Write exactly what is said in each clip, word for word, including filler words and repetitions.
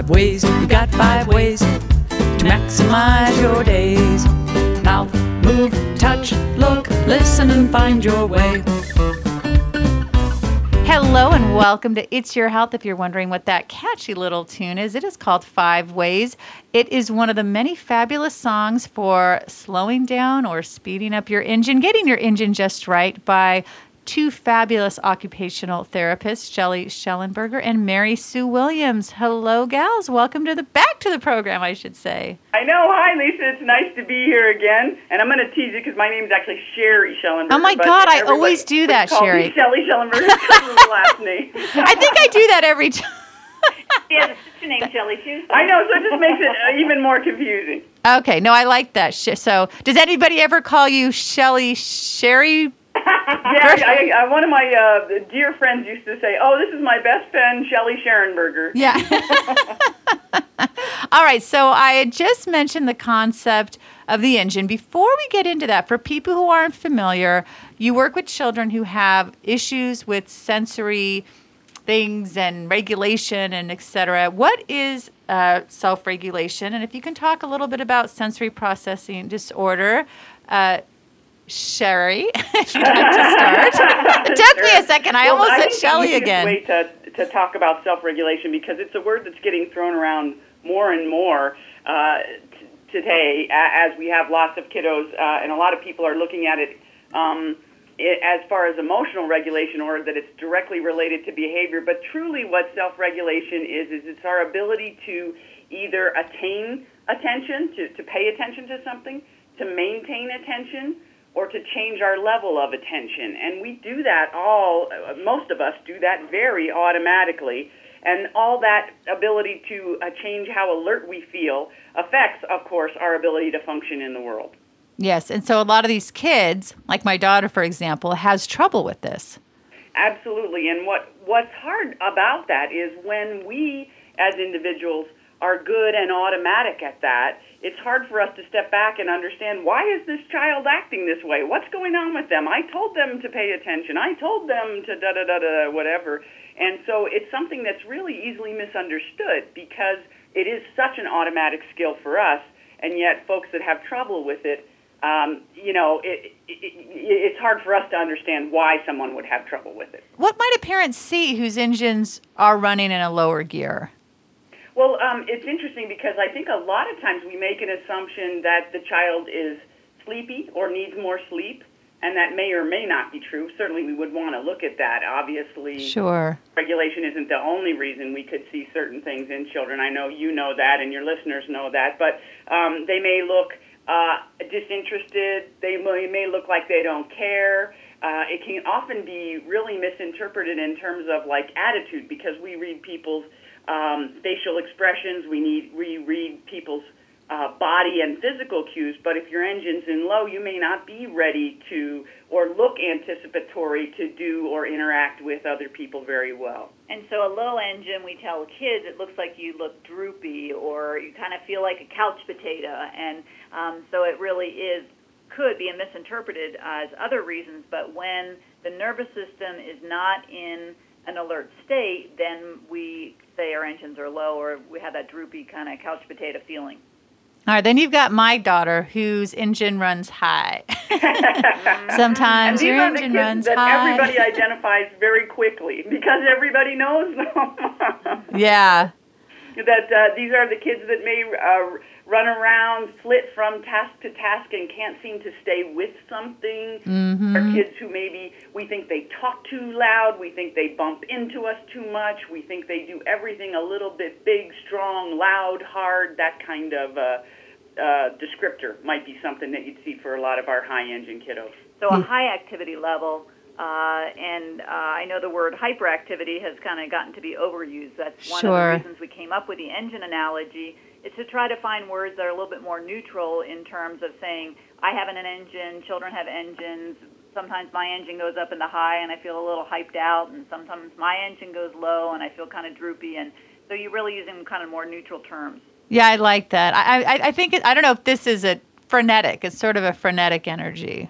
Five ways, you got five ways to maximize your days. Mouth, move, touch, look, listen, and find your way. Hello and welcome to It's Your Health. If you're wondering what that catchy little tune is, it is called Five Ways. It is one of the many fabulous songs for slowing down or speeding up your engine, getting your engine just right by two fabulous occupational therapists, Shelley Schellenberger and Mary Sue Williams. Hello, gals. Welcome to the back to the program, I should say. I know. Hi, Lisa. It's nice to be here again. And I'm going to tease you because my name is actually Sherry Schellenberger. Oh, my God. I always do that, Sherry. Me Shelley Schellenberger because of the last name. I think I do that every time. She has a sister named Shelley, too. I know. So it just makes it uh, even more confusing. Okay. No, I like that. So does anybody ever call you Shelley Sherry? Yeah, I, I, one of my uh, dear friends used to say, oh, this is my best friend, Shelley Schellenberger. Yeah. All right, so I had just mentioned the concept of the engine. Before we get into that, for people who aren't familiar, you work with children who have issues with sensory things and regulation and et cetera. What is uh, self-regulation? And if you can talk a little bit about sensory processing disorder, uh, Sherry, if you'd like to start. It took Sure. me a second. I well, almost I said think Shelley the easiest again. way to, to talk about self-regulation, because it's a word that's getting thrown around more and more uh, t- today as we have lots of kiddos, uh, and a lot of people are looking at it, um, it as far as emotional regulation, or that it's directly related to behavior. But truly what self-regulation is, is it's our ability to either attain attention, to, to pay attention to something, to maintain attention, or to change our level of attention. And we do that all, most of us do that very automatically. And all that ability to uh, change how alert we feel affects, of course, our ability to function in the world. Yes, and so a lot of these kids, like my daughter, for example, has trouble with this. Absolutely. And what, what's hard about that is when we, as individuals, are good and automatic at that, it's hard for us to step back and understand, why is this child acting this way? What's going on with them? I told them to pay attention. I told them to da-da-da-da, whatever. And so it's something that's really easily misunderstood because it is such an automatic skill for us, and yet folks that have trouble with it, um, you know, it, it, it, it's hard for us to understand why someone would have trouble with it. What might a parent see whose engines are running in a lower gear? Well, um, it's interesting because I think a lot of times we make an assumption that the child is sleepy or needs more sleep, and that may or may not be true. Certainly we would want to look at that. Obviously, sure, regulation isn't the only reason we could see certain things in children. I know you know that and your listeners know that, but um, they may look uh, disinterested. They may, may look like they don't care. Uh, it can often be really misinterpreted in terms of like attitude, because we read people's Um, facial expressions, we need we read people's uh, body and physical cues, but if your engine's in low, you may not be ready to or look anticipatory to do or interact with other people very well. And so a low engine, we tell kids, it looks like you look droopy or you kind of feel like a couch potato, and um, so it really is could be misinterpreted as other reasons, but when the nervous system is not in an alert state, then we say our engines are low, or we have that droopy kind of couch potato feeling. All right, then you've got my daughter whose engine runs high. Sometimes and your these are engine the kids runs that high. Everybody identifies very quickly because everybody knows them. Yeah. That uh, these are the kids that may uh, run around, flit from task to task, and can't seem to stay with something. Mm-hmm. Or kids who maybe we think they talk too loud, we think they bump into us too much, we think they do everything a little bit big, strong, loud, hard. That kind of uh, uh, descriptor might be something that you'd see for a lot of our high-engine kiddos. So a high activity level. Uh, and uh, I know the word hyperactivity has kind of gotten to be overused. That's one Sure. of the reasons we came up with the engine analogy, is to try to find words that are a little bit more neutral in terms of saying, I have an engine, children have engines, sometimes my engine goes up in the high and I feel a little hyped out, and sometimes my engine goes low and I feel kind of droopy, and so you're really using kind of more neutral terms. Yeah, I like that. I I, I think, it, I don't know if this is a frenetic, it's sort of a frenetic energy.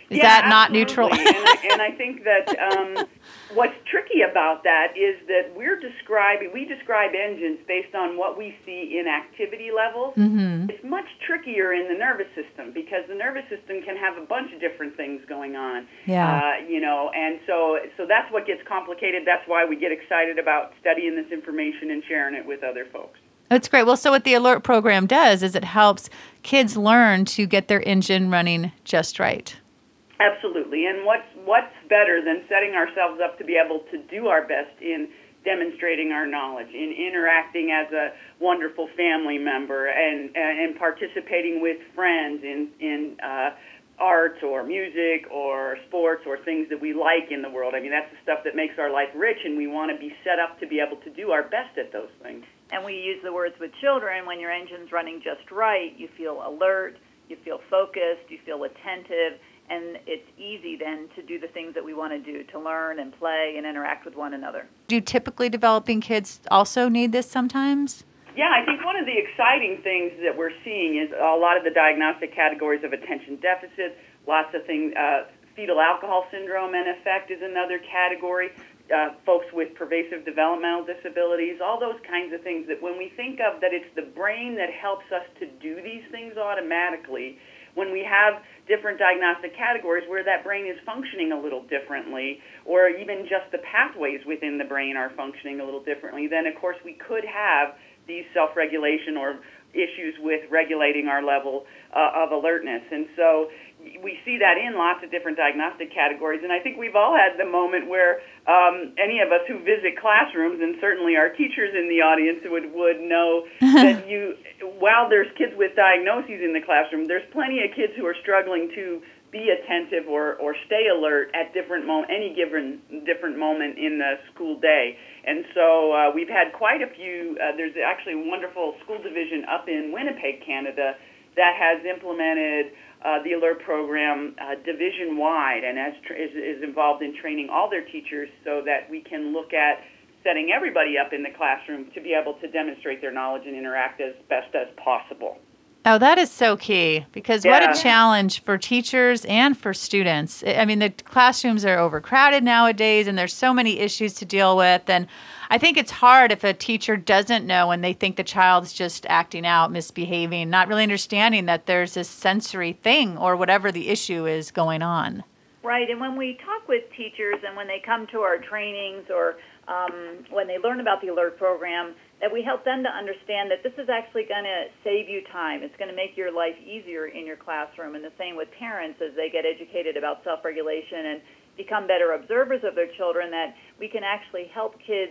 Is yeah, that not absolutely. neutral? and, I, and I think that um, what's tricky about that is that we're describing, we describe engines based on what we see in activity levels. Mm-hmm. It's much trickier in the nervous system because the nervous system can have a bunch of different things going on. Yeah. Uh, you know, and so so that's what gets complicated. That's why we get excited about studying this information and sharing it with other folks. That's great. Well, so what the ALERT program does is it helps kids learn to get their engine running just right. Absolutely. And what's what's better than setting ourselves up to be able to do our best in demonstrating our knowledge, in interacting as a wonderful family member, and and participating with friends in in uh, arts or music or sports or things that we like in the world. I mean, that's the stuff that makes our life rich, and we want to be set up to be able to do our best at those things. And we use the words with children, when your engine's running just right, you feel alert, you feel focused, you feel attentive, and it's easy then to do the things that we want to do, to learn and play and interact with one another. Do typically developing kids also need this sometimes? Yeah, I think one of the exciting things that we're seeing is a lot of the diagnostic categories of attention deficit, lots of things, uh, fetal alcohol syndrome in effect is another category, uh, folks with pervasive developmental disabilities, all those kinds of things that when we think of that it's the brain that helps us to do these things automatically, when we have different diagnostic categories where that brain is functioning a little differently, or even just the pathways within the brain are functioning a little differently, then of course we could have these self-regulation or issues with regulating our level uh, of alertness. And so we see that in lots of different diagnostic categories. And I think we've all had the moment where um, any of us who visit classrooms, and certainly our teachers in the audience would, would know that you, while there's kids with diagnoses in the classroom, there's plenty of kids who are struggling to be attentive or, or stay alert at different mo- any given different moment in the school day. And so uh, we've had quite a few. Uh, there's actually a wonderful school division up in Winnipeg, Canada, that has implemented uh, the ALERT program uh, division-wide and has tra- is, is involved in training all their teachers so that we can look at setting everybody up in the classroom to be able to demonstrate their knowledge and interact as best as possible. Oh, that is so key because what Yeah. a challenge for teachers and for students. I mean, the classrooms are overcrowded nowadays and there's so many issues to deal with. And I think it's hard if a teacher doesn't know and they think the child's just acting out, misbehaving, not really understanding that there's this sensory thing or whatever the issue is going on. Right, and when we talk with teachers and when they come to our trainings or um, when they learn about the ALERT program, that we help them to understand that this is actually going to save you time. It's going to make your life easier in your classroom. And the same with parents as they get educated about self-regulation and become better observers of their children, that we can actually help kids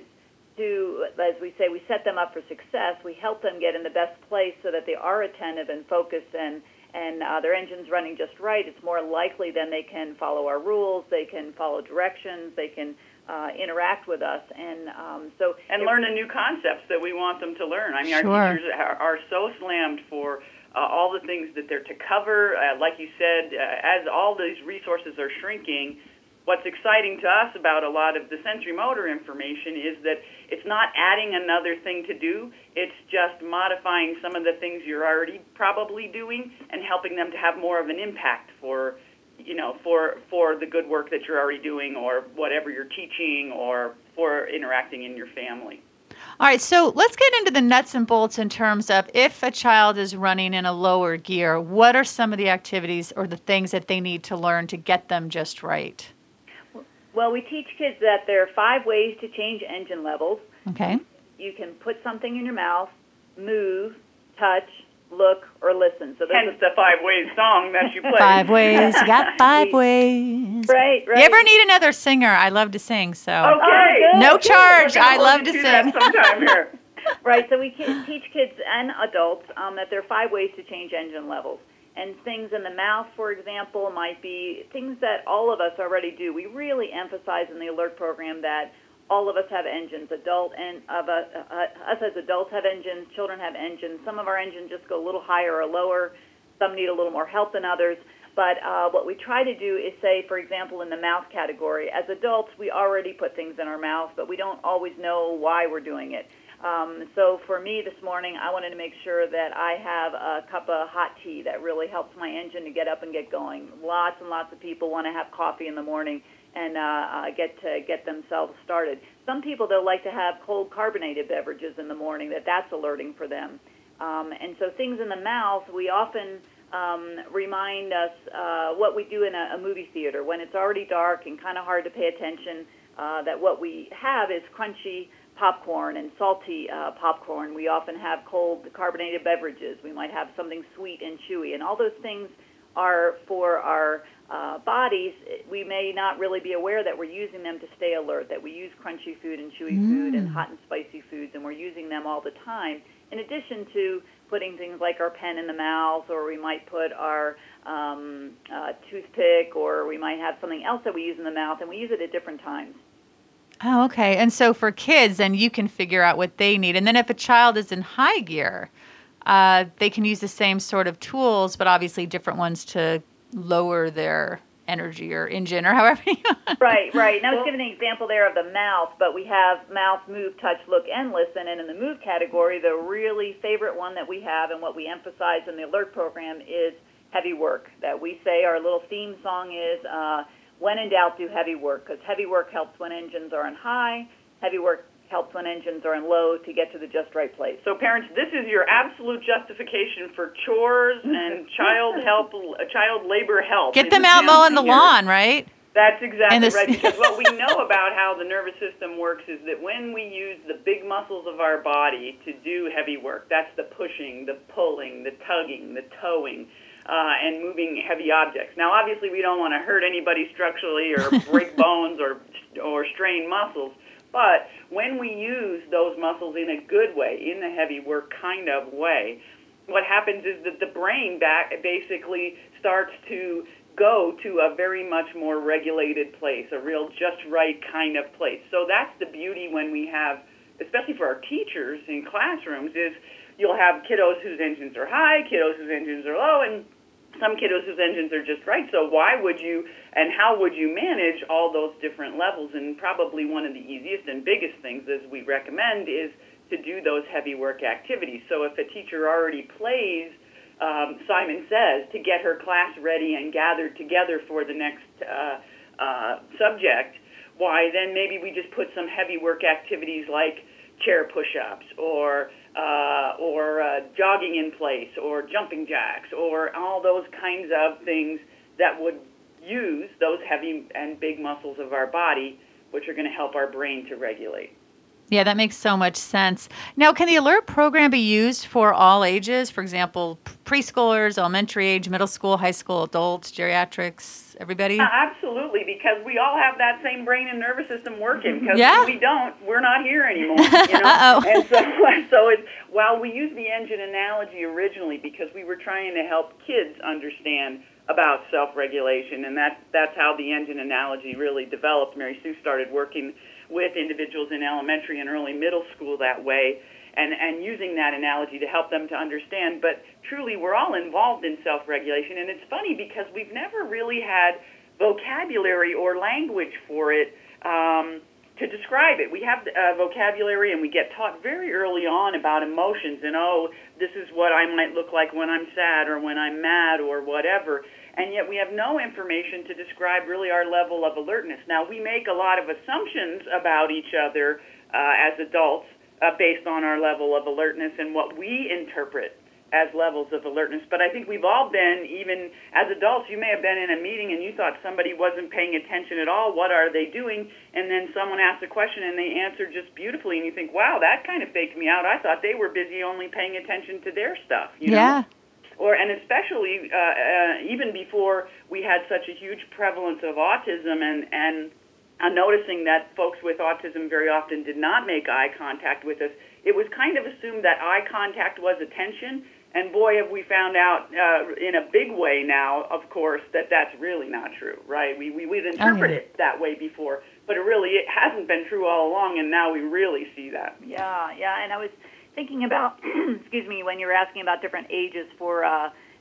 to, as we say, we set them up for success. We help them get in the best place so that they are attentive and focused and and uh, their engine's running just right. It's more likely then they can follow our rules, they can follow directions, they can uh, interact with us, and um, so And learn the new concepts that we want them to learn. I mean, Sure. our teachers are, are so slammed for uh, all the things that they're to cover. Uh, like you said, uh, as all these resources are shrinking, what's exciting to us about a lot of the sensory motor information is that it's not adding another thing to do. It's just modifying some of the things you're already probably doing and helping them to have more of an impact for, you know, for for the good work that you're already doing or whatever you're teaching or for interacting in your family. All right, so let's get into the nuts and bolts in terms of if a child is running in a lower gear, what are some of the activities or the things that they need to learn to get them just right? well, we teach kids that there are five ways to change engine levels. Okay. You can put something in your mouth, move, touch, look, or listen. So those Hence the Five Ways song that you play. Five ways. You got five ways. Right, right. You ever need another singer? I love to sing, so. Okay. Oh, good. No charge. We're gonna I hold love you to to sing. that sometime here. Right, so we can teach kids and adults um, that there are five ways to change engine levels. And things in the mouth, for example, might be things that all of us already do. We really emphasize in the ALERT program that all of us have engines. Adult and of a, uh, us as adults have engines. Children have engines. Some of our engines just go a little higher or lower. Some need a little more help than others. But uh, what we try to do is say, for example, in the mouth category, as adults, we already put things in our mouth, but we don't always know why we're doing it. Um, so for me this morning, I wanted to make sure that I have a cup of hot tea that really helps my engine to get up and get going. Lots and lots of people want to have coffee in the morning and uh, uh, get to get themselves started. Some people, they'll like to have cold carbonated beverages in the morning, that that's alerting for them. Um, and so things in the mouth, we often um, remind us uh, what we do in a, a movie theater when it's already dark and kind of hard to pay attention, uh, that what we have is crunchy popcorn and salty uh, popcorn. We often have cold carbonated beverages. We might have something sweet and chewy, and all those things are for our uh, bodies. We may not really be aware that we're using them to stay alert, that we use crunchy food and chewy mm. food and hot and spicy foods, and we're using them all the time, in addition to putting things like our pen in the mouth, or we might put our um, uh, toothpick, or we might have something else that we use in the mouth, and we use it at different times. Oh, okay. And so for kids, then you can figure out what they need. And then if a child is in high gear, uh, they can use the same sort of tools, but obviously different ones to lower their energy or engine or however you want. Right, right. And I was giving an example there of the mouth, but we have mouth, move, touch, look, and listen. And in the move category, the really favorite one that we have and what we emphasize in the alert program is heavy work. That we say our little theme song is, uh, when in doubt, do heavy work, because heavy work helps when engines are on high. Heavy work helps when engines are in low to get to the just right place. So parents, this is your absolute justification for chores and child help, child labor help. Get them out mowing the lawn, right? That's exactly this- right, because what we know about how the nervous system works is that when we use the big muscles of our body to do heavy work, that's the pushing, the pulling, the tugging, the towing, Uh, and moving heavy objects. Now, obviously, we don't want to hurt anybody structurally or break bones or or strain muscles, but when we use those muscles in a good way, in the heavy work kind of way, what happens is that the brain back basically starts to go to a very much more regulated place, a real just right kind of place. So that's the beauty when we have, especially for our teachers in classrooms, is you'll have kiddos whose engines are high, kiddos whose engines are low, and some kiddos whose engines are just right. So why would you and how would you manage all those different levels? And probably one of the easiest and biggest things, as we recommend, is to do those heavy work activities. So if a teacher already plays, um, Simon Says, to get her class ready and gathered together for the next uh, uh, subject, why then maybe we just put some heavy work activities like chair push-ups or uh, or uh, jogging in place or jumping jacks or all those kinds of things that would use those heavy and big muscles of our body, which are going to help our brain to regulate. Yeah, that makes so much sense. Now, can the alert program be used for all ages? For example, preschoolers, elementary age, middle school, high school, adults, geriatrics, everybody? Uh, absolutely, because we all have that same brain and nervous system working. Because yeah. if we don't, we're not here anymore. You know? Uh-oh. And so, so it's, while we used the engine analogy originally because we were trying to help kids understand about self-regulation, and that, that's how the engine analogy really developed. Mary Sue started working with individuals in elementary and early middle school that way, and, and using that analogy to help them to understand. But truly, we're all involved in self-regulation, and it's funny because we've never really had vocabulary or language for it um, to describe it. We have uh, vocabulary, and we get taught very early on about emotions, and, oh, this is what I might look like when I'm sad or when I'm mad or whatever. And yet we have no information to describe really our level of alertness. Now, we make a lot of assumptions about each other uh, as adults uh, based on our level of alertness and what we interpret as levels of alertness. But I think we've all been, even as adults, you may have been in a meeting and you thought somebody wasn't paying attention at all. What are they doing? And then someone asked a question and they answered just beautifully. And you think, wow, that kind of faked me out. I thought they were busy only paying attention to their stuff. You yeah. know? Or, and especially uh, uh, even before we had such a huge prevalence of autism, and, and uh, noticing that folks with autism very often did not make eye contact with us, it was kind of assumed that eye contact was attention. And boy, have we found out uh, in a big way now, of course, that that's really not true, right? We, we, we'd interpret oh, yeah. it that way before, but it really it hasn't been true all along, and now we really see that. Yeah, yeah, and I was thinking about, excuse me, when you were asking about different ages for uh,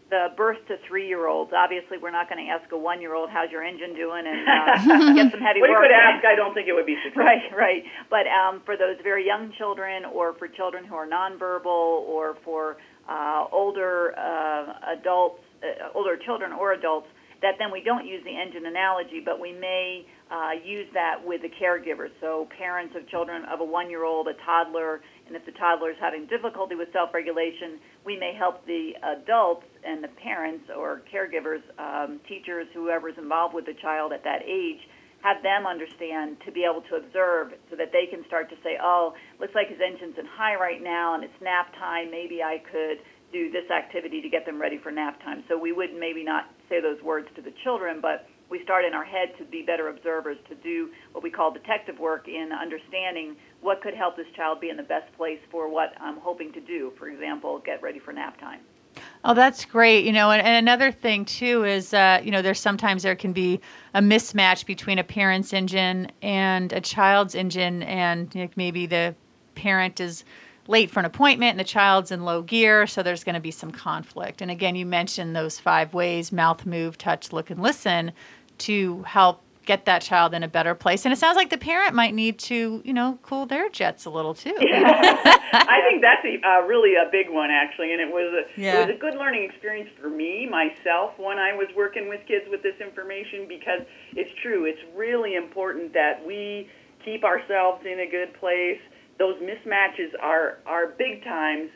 the birth to three-year-olds. Obviously, we're not going to ask a one-year-old, how's your engine doing, and uh, get some heavy well, work. You could ask, I don't think it would be successful. Right, right. But um, for those very young children, or for children who are nonverbal, or for uh, older uh, adults, uh, older children or adults, that then we don't use the engine analogy, but we may uh, use that with the caregivers. So parents of children of a one-year-old, a toddler, and if the toddler is having difficulty with self-regulation, we may help the adults and the parents or caregivers, um, teachers, whoever is involved with the child at that age, have them understand to be able to observe so that they can start to say, oh, looks like his engine's in high right now and it's nap time. Maybe I could do this activity to get them ready for nap time. So we would maybe not say those words to the children, but we start in our head to be better observers, to do what we call detective work in understanding what could help this child be in the best place for what I'm hoping to do. For example, get ready for nap time. Oh, that's great. You know, and, and another thing too is, uh, you know, there's sometimes there can be a mismatch between a parent's engine and a child's engine, and you know, maybe the parent is late for an appointment and the child's in low gear, so there's going to be some conflict. And again, you mentioned those five ways: mouth, move, touch, look, and listen, to help get that child in a better place. And it sounds like the parent might need to, you know, cool their jets a little too. I think that's a, uh, really a big one, actually, and it was a yeah. it was a good learning experience for me, myself, when I was working with kids with this information, because it's true. It's really important that we keep ourselves in a good place. Those mismatches are, are big times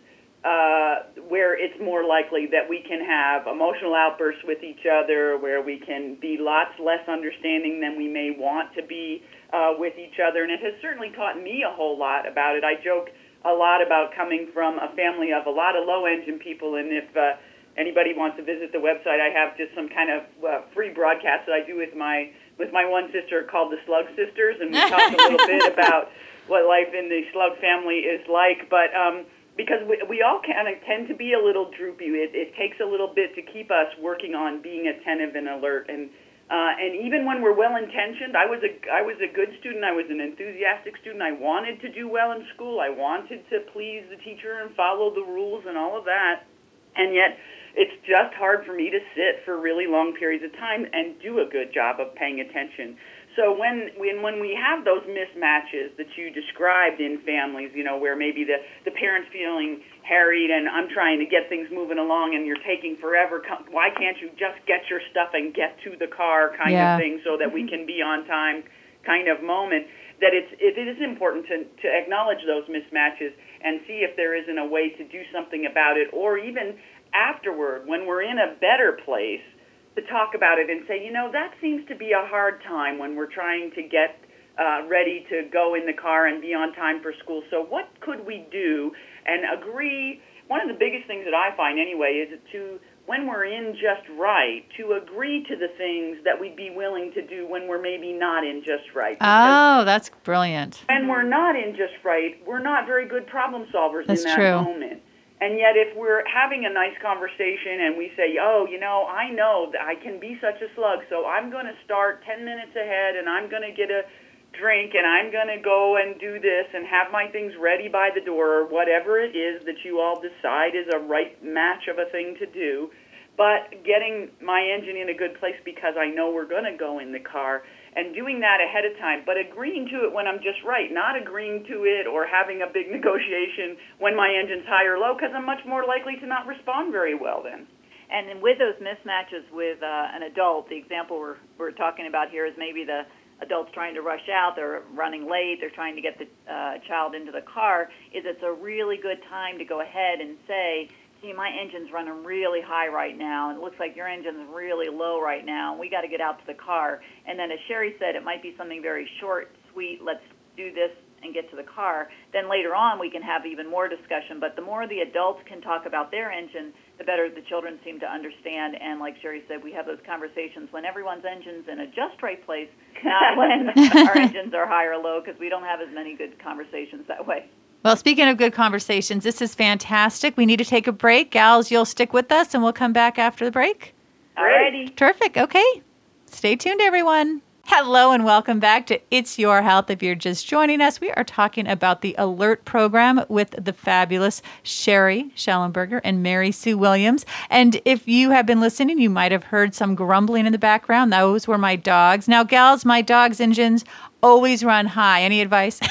uh, where it's more likely that we can have emotional outbursts with each other, where we can be lots less understanding than we may want to be uh, with each other. And it has certainly taught me a whole lot about it. I joke a lot about coming from a family of a lot of low-engine people, and if uh, anybody wants to visit the website, I have just some kind of uh, free broadcast that I do with my with my one sister called the Slug Sisters, and we talk a little bit about what life in the slug family is like. But um, because we, we all kind of tend to be a little droopy, it, it takes a little bit to keep us working on being attentive and alert. And uh, and even when we're well-intentioned, I was a I was a good student. I was an enthusiastic student. I wanted to do well in school. I wanted to please the teacher and follow the rules and all of that. And yet, it's just hard for me to sit for really long periods of time and do a good job of paying attention. So when when when we have those mismatches that you described in families, you know, where maybe the, the parent's feeling harried and I'm trying to get things moving along and you're taking forever, why can't you just get your stuff and get to the car kind yeah. of thing so that we can be on time kind of moment, that it's, it is important to, to acknowledge those mismatches and see if there isn't a way to do something about it, or even afterward, when we're in a better place, to talk about it and say, you know, that seems to be a hard time when we're trying to get uh, ready to go in the car and be on time for school. So what could we do? And agree. One of the biggest things that I find anyway is to, when we're in just right, to agree to the things that we'd be willing to do when we're maybe not in just right. Oh, that's brilliant. When we're not in just right, we're not very good problem solvers that's in that true. moment. And yet if we're having a nice conversation and we say, oh, you know, I know that I can be such a slug, so I'm going to start ten minutes ahead and I'm going to get a drink and I'm going to go and do this and have my things ready by the door, or whatever it is that you all decide is a right match of a thing to do, but getting my engine in a good place because I know we're going to go in the car, and doing that ahead of time, but agreeing to it when I'm just right, not agreeing to it or having a big negotiation when my engine's high or low, because I'm much more likely to not respond very well then. And then with those mismatches with uh, an adult, the example we're, we're talking about here is maybe the adult's trying to rush out, they're running late, they're trying to get the uh, child into the car, is it's a really good time to go ahead and say, see, my engine's running really high right now, and it looks like your engine's really low right now, and we got to get out to the car. And then as Sherry said, it might be something very short, sweet, let's do this and get to the car. Then later on we can have even more discussion, but the more the adults can talk about their engine, the better the children seem to understand. And like Sherry said, we have those conversations when everyone's engine's in a just right place, not when our engines are high or low, because we don't have as many good conversations that way. Well, speaking of good conversations, this is fantastic. We need to take a break. Gals, you'll stick with us, and we'll come back after the break? Alrighty. Terrific. Okay. Stay tuned, everyone. Hello and welcome back to It's Your Health. If you're just joining us, we are talking about the Alert program with the fabulous Sherry Schellenberger and Mary Sue Williams. And if you have been listening, you might have heard some grumbling in the background. Those were my dogs. Now, gals, my dogs' engines always run high. Any advice?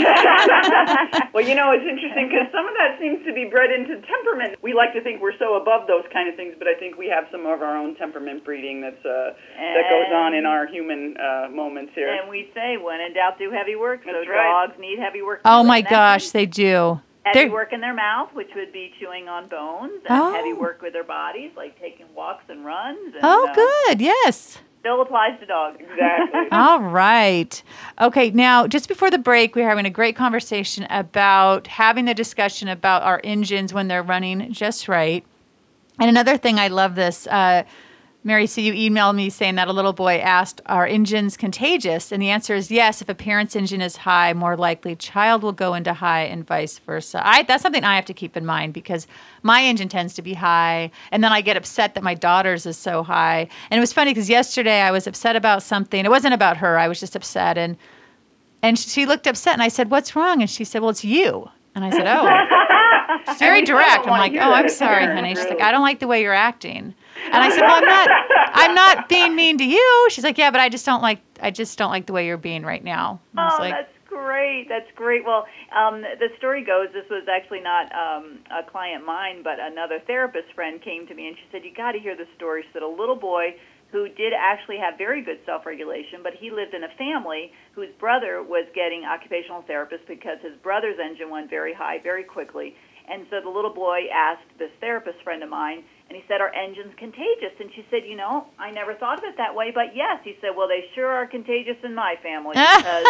Well, you know, it's interesting because some of that seems to be bred into temperament. We like to think we're so above those kind of things, but I think we have some of our own temperament breeding that's uh, that goes on in our human uh, moments here. And we say, when in doubt, do heavy work. So That's right. dogs need heavy work. Oh, too, my and that gosh, means they do. Heavy They're- work in their mouth, which would be chewing on bones, and Oh. heavy work with their bodies, like taking walks and runs. And, Oh, uh, good. Yes. Still applies to dogs. Exactly. All right. Okay, now, just before the break, we were having a great conversation about having the discussion about our engines when they're running just right. And another thing, I love this. Uh, Mary, so you emailed me saying that a little boy asked, are engines contagious? And the answer is yes. If a parent's engine is high, more likely child will go into high and vice versa. I, that's something I have to keep in mind because my engine tends to be high. And then I get upset that my daughter's is so high. And it was funny because yesterday I was upset about something. It wasn't about her. I was just upset. And, and she looked upset and I said, what's wrong? And she said, well, it's you. And I said, oh. She's very And we still direct. don't I'm wanna like, hear oh, that I'm as sorry, parents, honey. She's like, really. I don't like the way you're acting. And I said, well, I'm not, I'm not being mean to you. She's like, yeah, but I just don't like, I just don't like the way you're being right now. And I was Oh, like, that's great. That's great. Well, um, the story goes, this was actually not um, a client mine, but another therapist friend came to me and she said, you got to hear the story. She said a little boy who did actually have very good self-regulation, but he lived in a family whose brother was getting occupational therapist because his brother's engine went very high very quickly. And so the little boy asked this therapist friend of mine, and he said, are engines contagious? And she said, you know, I never thought of it that way, but yes. He said, well, they sure are contagious in my family because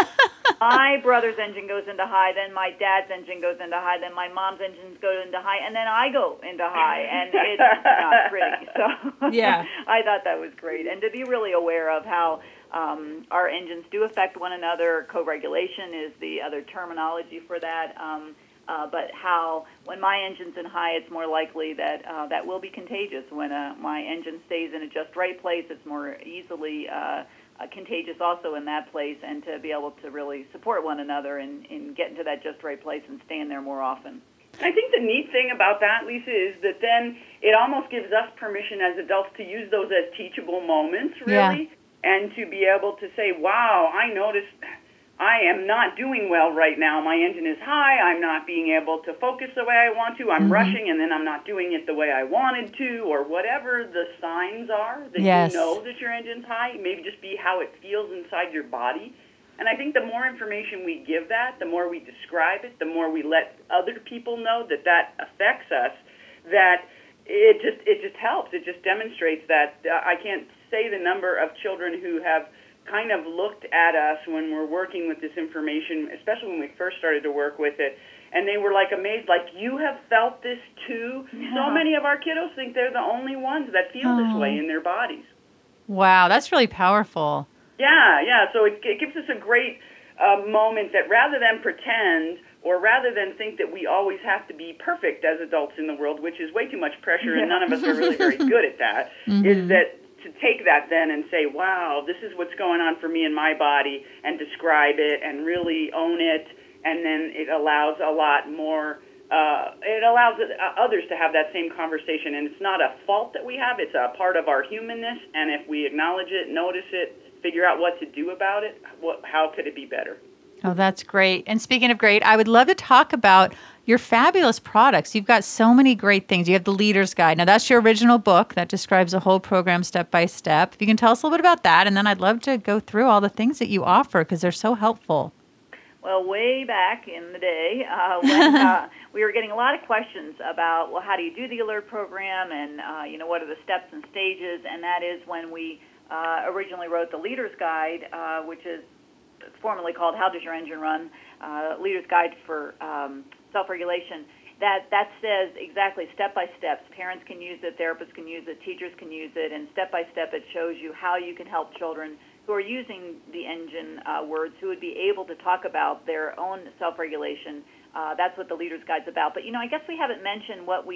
my brother's engine goes into high, then my dad's engine goes into high, then my mom's engines go into high, and then I go into high, and it's not pretty. So Yeah. I thought that was great. And to be really aware of how um, our engines do affect one another, co-regulation is the other terminology for that. Um, Uh, but how, when my engine's in high, it's more likely that uh, that will be contagious. When uh, my engine stays in a just right place, it's more easily uh, uh, contagious also in that place, and to be able to really support one another in, in getting to that just right place and staying there more often. I think the neat thing about that, Lisa, is that then it almost gives us permission as adults to use those as teachable moments, really, Yeah. and to be able to say, wow, I noticed I am not doing well right now. My engine is high. I'm not being able to focus the way I want to. I'm Mhm. rushing, and then I'm not doing it the way I wanted to, or whatever the signs are that Yes. you know that your engine's high. Maybe just be how it feels inside your body. And I think the more information we give that, the more we describe it, the more we let other people know that that affects us, that it just it just helps. It just demonstrates that. Uh, I can't say the number of children who have kind of looked at us when we're working with this information, especially when we first started to work with it, and they were like amazed, like, you have felt this too? Yeah. So many of our kiddos think they're the only ones that feel Oh. this way in their bodies. wow, that's really powerful. Yeah, yeah, so it, it gives us a great uh, moment that rather than pretend or rather than think that we always have to be perfect as adults in the world, which is way too much pressure and none of us are really very good at that, Mhm. is that to take that then and say, wow, this is what's going on for me in my body, and describe it and really own it, and then it allows a lot more, uh, it allows uh, others to have that same conversation, and it's not a fault that we have, it's a part of our humanness, and if we acknowledge it, notice it, figure out what to do about it, what, how could it be better? Oh, that's great. And speaking of great, I would love to talk about your fabulous products. You've got so many great things. You have the Leader's Guide. Now, that's your original book that describes the whole program step by step. If you can tell us a little bit about that, and then I'd love to go through all the things that you offer because they're so helpful. Well, way back in the day, uh, when uh, we were getting a lot of questions about, well, how do you do the alert program, and uh, you know, what are the steps and stages? And that is when we uh, originally wrote the Leader's Guide, uh, which is formerly called How Does Your Engine Run? Uh, Leader's Guide for um, Self-Regulation. That that says exactly step by steps. Parents can use it, therapists can use it, teachers can use it, and step by step it shows you how you can help children who are using the engine uh, words, who would be able to talk about their own self-regulation. Uh, that's what the Leader's Guide's about. But, you know, I guess we haven't mentioned what we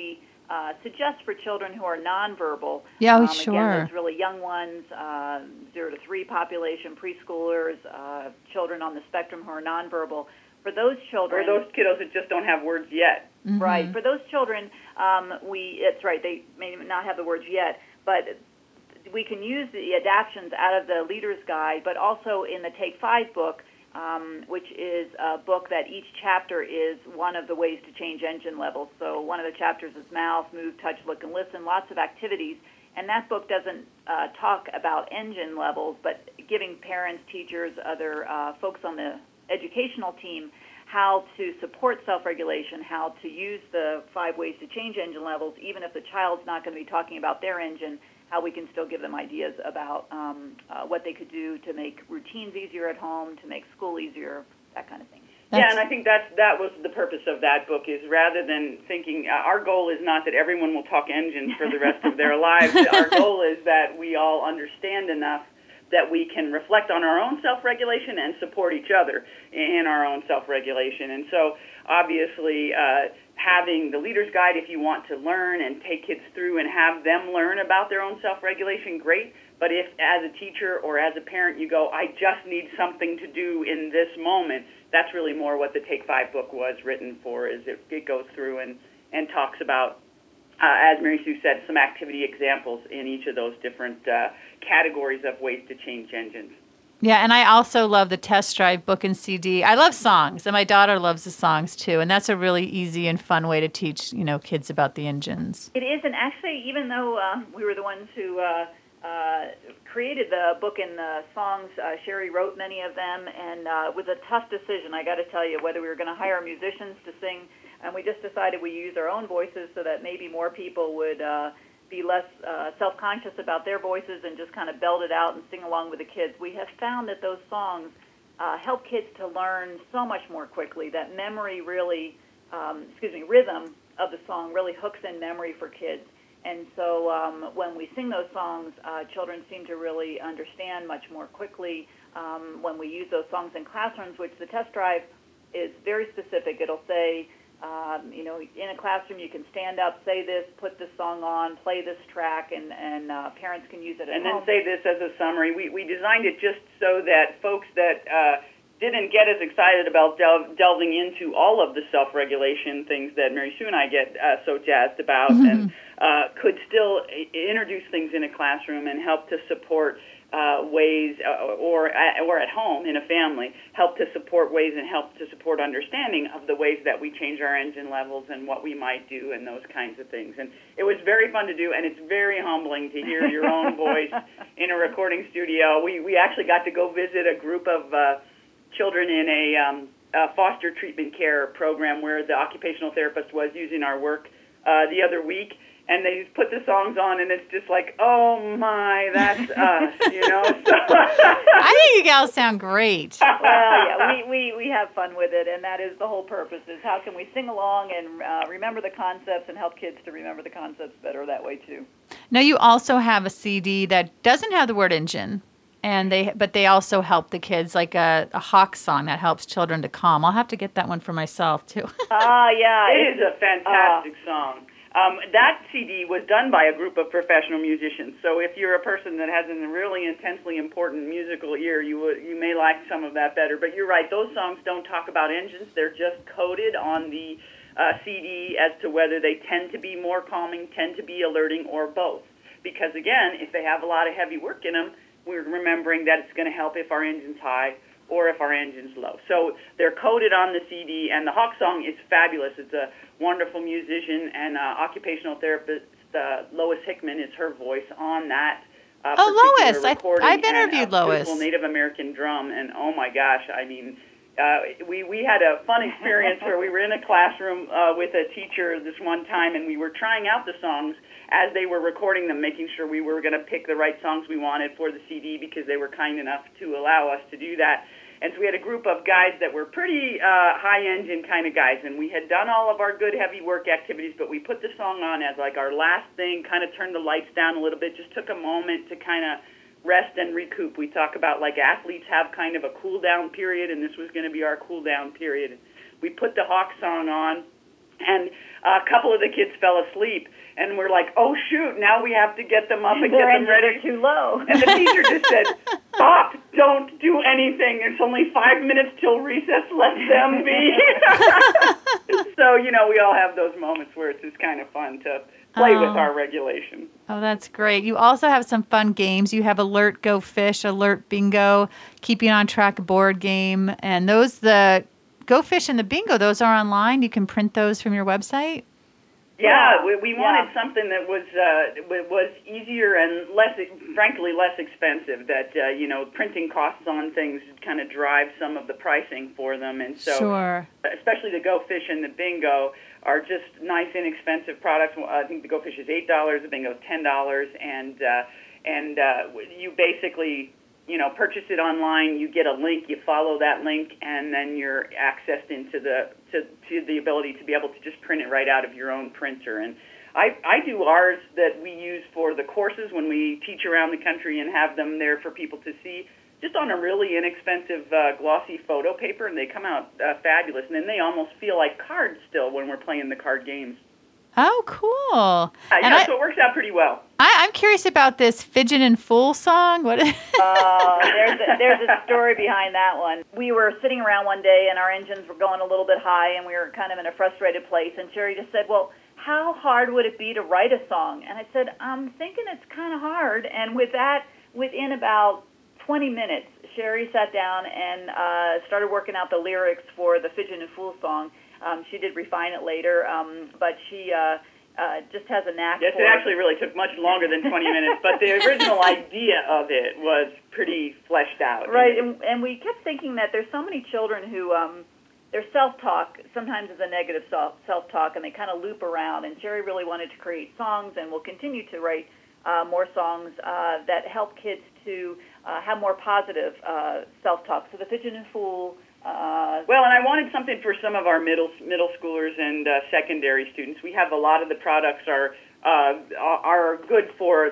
uh, suggest for children who are nonverbal. Yeah, oh, um, sure. Again, those really young ones, uh, zero to three population, preschoolers, uh, children on the spectrum who are nonverbal. For those children, or those kiddos that just don't have words yet. Mm-hmm. Right. For those children, um, we it's right. They may not have the words yet, but we can use the adaptions out of the Leader's Guide, but also in the Take Five book, um, which is a book that each chapter is one of the ways to change engine levels. So one of the chapters is mouth, move, touch, look, and listen, lots of activities. And that book doesn't uh, talk about engine levels, but giving parents, teachers, other uh, folks on the educational team how to support self-regulation, how to use the five ways to change engine levels, even if the child's not going to be talking about their engine, how we can still give them ideas about um, uh, what they could do to make routines easier at home, to make school easier, that kind of thing. That's, yeah, and I think that's, that was the purpose of that book, is rather than thinking, uh, our goal is not that everyone will talk engines for the rest of their lives. Our goal is that we all understand enough that we can reflect on our own self-regulation and support each other in our own self-regulation. And so, obviously, uh, having the Leader's Guide, if you want to learn and take kids through and have them learn about their own self-regulation, great. But if, as a teacher or as a parent, you go, I just need something to do in this moment, that's really more what the Take Five book was written for, is it, it goes through and, and talks about, Uh, as Mary Sue said, some activity examples in each of those different uh, categories of ways to change engines. Yeah, and I also love the Test Drive book and C D. I love songs, and my daughter loves the songs too, and that's a really easy and fun way to teach, you know, kids about the engines. It is, and actually, even though uh, we were the ones who uh, uh, created the book and the songs, uh, Sherry wrote many of them, and uh, it was a tough decision, I got to tell you, whether we were going to hire musicians to sing. And we just decided we use our own voices so that maybe more people would uh, be less uh, self-conscious about their voices and just kind of belt it out and sing along with the kids. We have found that those songs uh, help kids to learn so much more quickly, that memory really, um, excuse me, rhythm of the song really hooks in memory for kids. And so um, when we sing those songs, uh, children seem to really understand much more quickly. Um, when we use those songs in classrooms, which the Test Drive is very specific, it'll say, Um, you know, in a classroom, you can stand up, say this, put this song on, play this track, and, and uh, parents can use it at and home. And then say this as a summary. We, we designed it just so that folks that uh, didn't get as excited about del- delving into all of the self-regulation things that Mary Sue and I get uh, so jazzed about, mm-hmm. and uh, could still I- introduce things in a classroom and help to support Uh, ways, uh, or uh, or at home in a family, help to support ways and help to support understanding of the ways that we change our engine levels and what we might do and those kinds of things. And it was very fun to do, and it's very humbling to hear your own voice in a recording studio. We we actually got to go visit a group of uh, children in a, um, a foster treatment care program where the occupational therapist was using our work uh, the other week. And they put the songs on, and it's just like, oh, my, that's us, you know? So I think you gals sound great. Well, yeah, we, we, we have fun with it, and that is the whole purpose, is how can we sing along and uh, remember the concepts and help kids to remember the concepts better that way, too. Now, you also have a C D that doesn't have the word engine, and they but they also help the kids, like a, a Hawk song that helps children to calm. I'll have to get that one for myself, too. Ah, uh, yeah. It is a fantastic uh, song. Um, that C D was done by a group of professional musicians. So if you're a person that has a really intensely important musical ear, you would, you may like some of that better. But you're right; those songs don't talk about engines. They're just coded on the uh, C D as to whether they tend to be more calming, tend to be alerting, or both. Because again, if they have a lot of heavy work in them, we're remembering that it's going to help if our engine's high or if our engine's low. So they're coded on the C D, and the Hawk song is fabulous. It's a wonderful musician and uh, occupational therapist, uh, Lois Hickman, is her voice on that uh, oh, particular Lois. recording. I, I've interviewed and, uh, Lois. Beautiful Native American drum, and oh my gosh, I mean, uh, we, we had a fun experience where we were in a classroom uh, with a teacher this one time, and we were trying out the songs as they were recording them, making sure we were going to pick the right songs we wanted for the C D because they were kind enough to allow us to do that. And so we had a group of guys that were pretty uh, high-engine kind of guys, and we had done all of our good heavy work activities, but we put the song on as like our last thing, kind of turned the lights down a little bit, just took a moment to kind of rest and recoup. We talk about like athletes have kind of a cool-down period, and this was going to be our cool-down period. We put the Hawk song on, and a couple of the kids fell asleep. And we're like, oh, shoot, now we have to get them up and Their get them ready. engines are too low. And the teacher just said, stop, don't do anything. It's only five minutes till recess, let them be. So, you know, we all have those moments where it's just kind of fun to play Oh. with our regulation. Oh, that's great. You also have some fun games. You have Alert Go Fish, Alert Bingo, Keeping on Track board game. And those, the Go Fish and the Bingo, those are online. You can print those from your website. Yeah, we, we wanted Yeah. something that was uh, w- was easier and less, frankly, less expensive. That uh, you know, printing costs on things kind of drive some of the pricing for them, and so Sure. especially the Go Fish and the Bingo are just nice, inexpensive products. Well, I think the Go Fish is eight dollars, the Bingo is ten dollars, and uh, and uh, you basically, you know, purchase it online. You get a link, you follow that link, and then you're accessed into the to, to the ability to be able to just print it right out of your own printer. And I, I do ours that we use for the courses when we teach around the country and have them there for people to see, just on a really inexpensive uh, glossy photo paper, and they come out uh, fabulous. And then they almost feel like cards still when we're playing the card games. Oh, cool. Uh, And yeah, I, so it works out pretty well. I, I'm curious about this Fidget and Fool song. What? Uh, there's a, there's a story behind that one. We were sitting around one day, and our engines were going a little bit high, and we were kind of in a frustrated place. And Sherry just said, "Well, how hard would it be to write a song?" And I said, "I'm thinking it's kind of hard." And with that, within about twenty minutes, Sherry sat down and uh, started working out the lyrics for the Fidget and Fool song. Um, she did refine it later, um, but she uh, uh, just has a knack Yes, for it actually really took much longer than twenty minutes, but the original idea of it was pretty fleshed out. Right, and, and we kept thinking that there's so many children who um, their self-talk sometimes is a negative self, self-talk, and they kind of loop around. And Sherry really wanted to create songs, and will continue to write uh, more songs uh, that help kids to uh, have more positive uh, self-talk. So the Fidget and Fool. Uh, Well, and I wanted something for some of our middle middle schoolers and uh, secondary students. We have a lot of the products are uh, are good for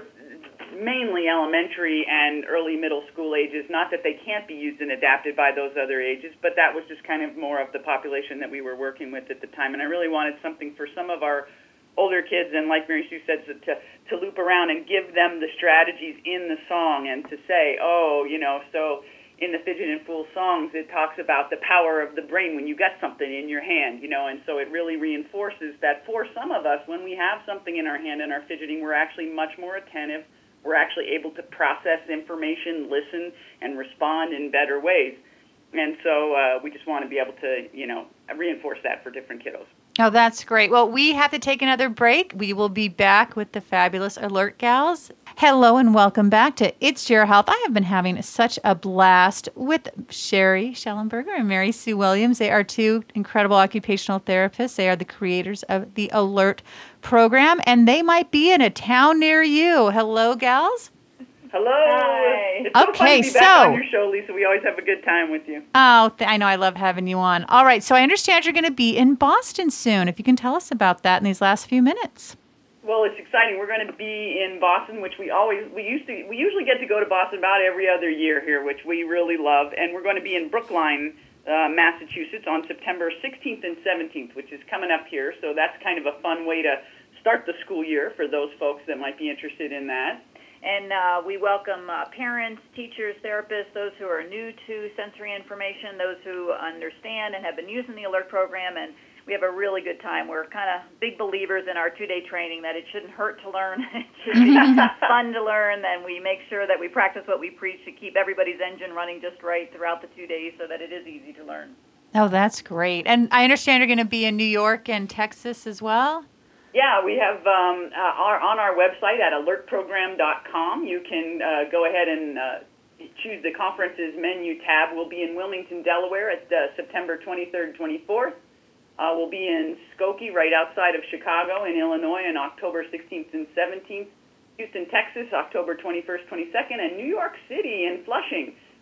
mainly elementary and early middle school ages. Not that they can't be used and adapted by those other ages, but that was just kind of more of the population that we were working with at the time. And I really wanted something for some of our older kids, and like Mary Sue said, to to loop around and give them the strategies in the song, and to say, oh, you know, so. In the Fidget and Fool songs, it talks about the power of the brain when you get something in your hand, you know, and so it really reinforces that for some of us, when we have something in our hand and are fidgeting, we're actually much more attentive. We're actually able to process information, listen, and respond in better ways. And so uh, we just want to be able to, you know, reinforce that for different kiddos. Oh, that's great. Well, we have to take another break. We will be back with the fabulous Alert Gals. Hello and welcome back to It's Your Health. I have been having such a blast with Sherry Schellenberger and Mary Sue Williams. They are two incredible occupational therapists. They are the creators of the Alert program, and they might be in a town near you. Hello, gals. Hello. Hi. It's so Okay, fun to be back so- on your show, Lisa. We always have a good time with you. Oh, th- I know. I love having you on. All right. So I understand you're going to be in Boston soon. If you can tell us about that in these last few minutes. Well, it's exciting. We're going to be in Boston, which we always we used to we usually get to go to Boston about every other year here, which we really love. And we're going to be in Brookline, uh, Massachusetts, on September sixteenth and seventeenth, which is coming up here. So that's kind of a fun way to start the school year for those folks that might be interested in that. And uh, we welcome uh, parents, teachers, therapists, those who are new to sensory information, those who understand and have been using the Alert program, and we have a really good time. We're kind of big believers in our two-day training that it shouldn't hurt to learn. It should be fun to learn, and we make sure that we practice what we preach to keep everybody's engine running just right throughout the two days so that it is easy to learn. Oh, that's great. And I understand you're going to be in New York and Texas as well. Yeah, we have um, uh, our, on our website at alert program dot com. You can uh, go ahead and uh, choose the conferences menu tab. We'll be in Wilmington, Delaware at uh, September twenty-third and twenty-fourth. Uh, we'll be in Skokie, right outside of Chicago in Illinois, on October sixteenth and seventeenth. Houston, Texas, October twenty-first, twenty-second, and New York City in Flushing,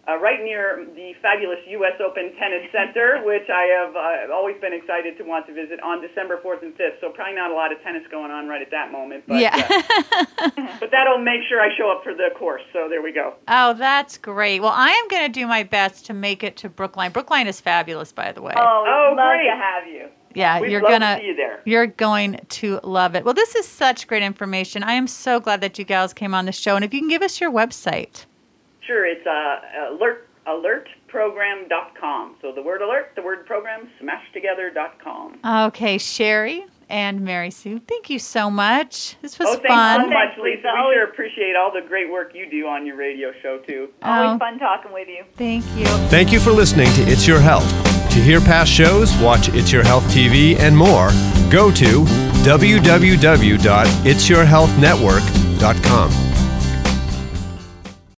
uh, right near the fabulous U S Open Tennis Center, which I have uh, always been excited to want to visit on December fourth and fifth. So probably not a lot of tennis going on right at that moment. But, yeah. uh, but that'll make sure I show up for the course. So there we go. Oh, that's great. Well, I am going to do my best to make it to Brookline. Brookline is fabulous, by the way. Oh, Oh, love great. to have you. Yeah, We'd you're love gonna to see you there. you're going to love it. Well, this is such great information. I am so glad that you gals came on the show. And if you can give us your website. Sure, it's uh, alert alert program dot com. So the word alert, the word program, smashed together dot com. Okay, Sherry and Mary Sue, thank you so much. This was Oh, thanks fun. so much, Thanks, Lisa. Lisa. We Always- sure appreciate all the great work you do on your radio show, too. Always Oh, fun talking with you. thank you. Thank you for listening to It's Your Health. To hear past shows, watch It's Your Health T V, and more, go to w w w dot its your health network dot com.